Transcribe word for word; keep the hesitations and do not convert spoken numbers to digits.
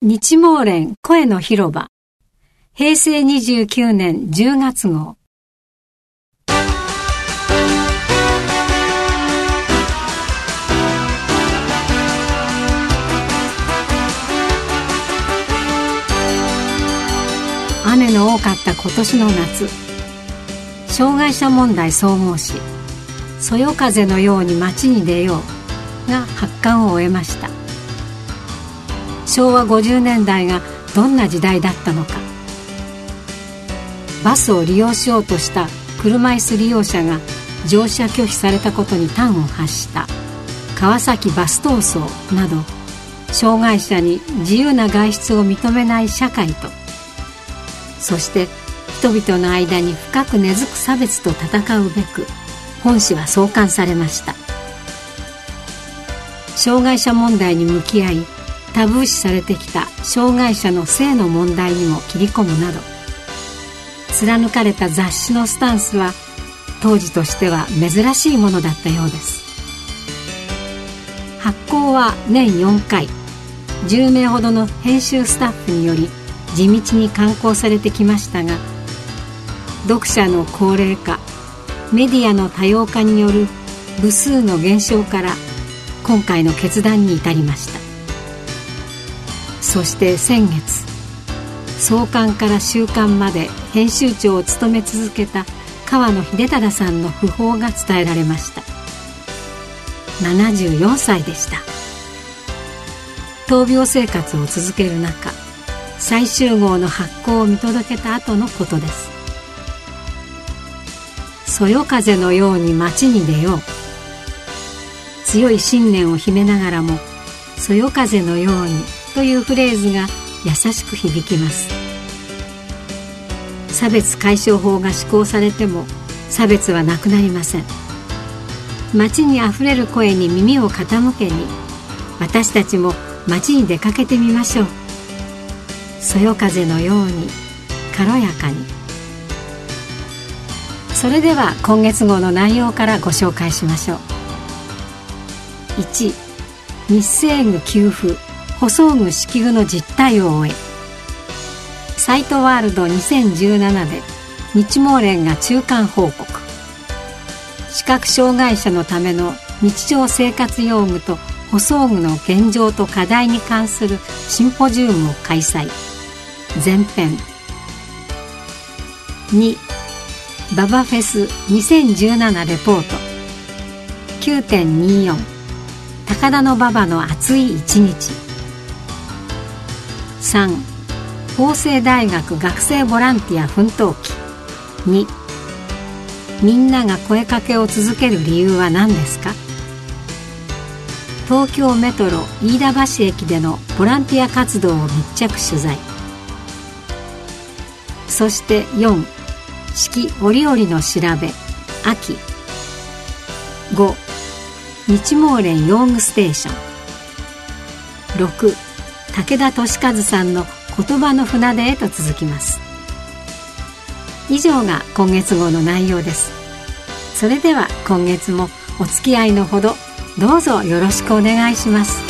日毛連声の広場へいせいにじゅうきゅうねんじゅうがつ号。雨の多かった今年の夏、障害者問題総合誌「そよ風のように街に出よう」が発刊を終えました。しょうわごじゅうねんだいがどんな時代だったのか。バスを利用しようとした車椅子利用者が乗車拒否されたことに端を発した川崎バス闘争など、障害者に自由な外出を認めない社会と、そして人々の間に深く根付く差別と戦うべく本誌は創刊されました。障害者問題に向き合い、タブー視されてきた障害者の性の問題にも切り込むなど、貫かれた雑誌のスタンスは当時としては珍しいものだったようです。発行は年よんかい、じゅうめいほどの編集スタッフにより地道に刊行されてきましたが、読者の高齢化、メディアの多様化による部数の減少から今回の決断に至りました。そして先月、創刊から収刊まで編集長を務め続けた川野秀忠さんの訃報が伝えられました。ななじゅうよんさいでした。闘病生活を続ける中、最終号の発行を見届けた後のことです。そよ風のように街に出よう。強い信念を秘めながらも、そよ風のようにというフレーズが優しく響きます。差別解消法が施行されても差別はなくなりません。街にあふれる声に耳を傾けに、私たちも街に出かけてみましょう。そよ風のように軽やかに。それでは今月号の内容からご紹介しましょう。いち、日生具給付舗装具支給の実態を追え。サイトワールドにせんじゅうななで日毛連が中間報告。視覚障害者のための日常生活用具と舗装具の現状と課題に関するシンポジウムを開催。前編。に、ババフェスにせんじゅうななレポート きゅうてんにじゅうよん 高田馬場の熱い一日。さん、法政大学学生ボランティア奮闘記。に、みんなが声かけを続ける理由は何ですか。東京メトロ飯田橋駅でのボランティア活動を密着取材。そしてよん、四季折々の調べ秋。ご、日毛連用具ステーション。ろく、武田俊和さんの言葉の船出へと続きます。以上が今月号の内容です。それでは今月もお付き合いのほどどうぞよろしくお願いします。